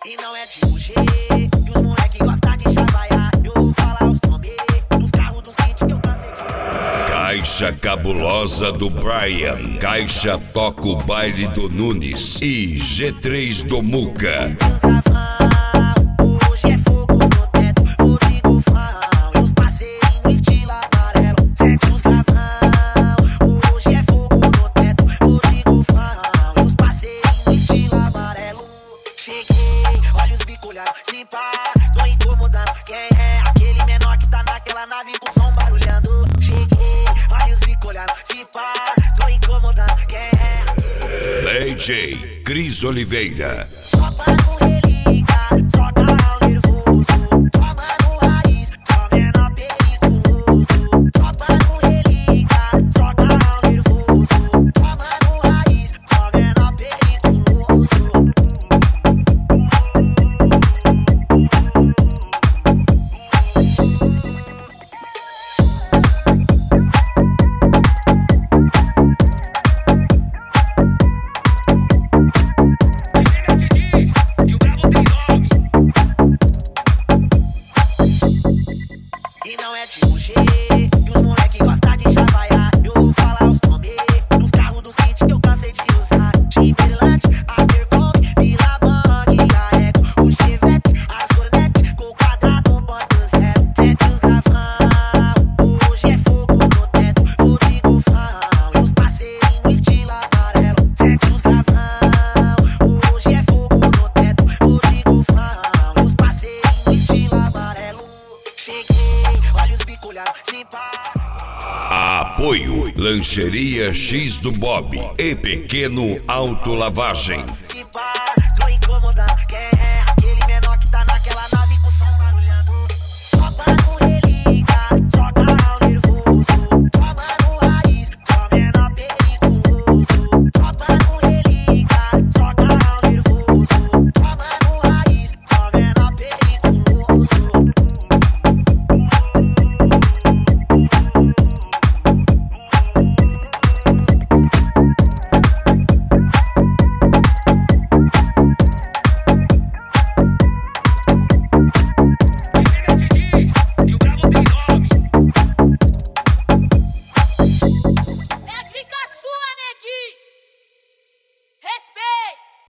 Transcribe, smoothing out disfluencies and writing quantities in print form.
E não é de UG, que os moleque gostam de chavaiar. Eu vou falar os nomes dos carros, dos kits que eu cansei de... Caixa cabulosa do Brian, Caixa toca o baile do Nunes e G3 do Muca. Hoje é fogo no teto, Rodrigo Fão e os parceirinhos estilo amarelo. Sete os gravão. Hoje é fogo no teto, Rodrigo Fão e os parceirinhos estilo amarelo. Cheguei, olha os bicolhados, se pá, tô incomodando. Quem é aquele menor que tá naquela nave com som barulhando? Cheguei, olha os bicolhados, se pá, tô incomodando. Quem é aquele? DJ Cris Oliveira. Só pra não religar, só carro nervoso. Toma no raiz, só menor perigoso. Só pra não religar, só carro nervoso. Toma no raiz, só menor perigoso. E não é de UG, que os moleque gostam de chavaiar. Eu vou falar os nomes dos carros, dos kits que eu cansei de usar. Timberland, Abercrombie, Billabong, a Eco, o Chevette, as Hornet, com o quadrado 1.0. Sete os gravão, hoje é fogo no teto, Rodrigo Fão e os parceirinhos estilo amarelo. Sete os gravão, hoje é fogo no teto, Rodrigo Fão e os parceirinhos estilo amarelo. Cheguei, olha os bicolhados, se pá. Apoio Lancheria X do Bob e Pequeno Autolavagem. Se pá.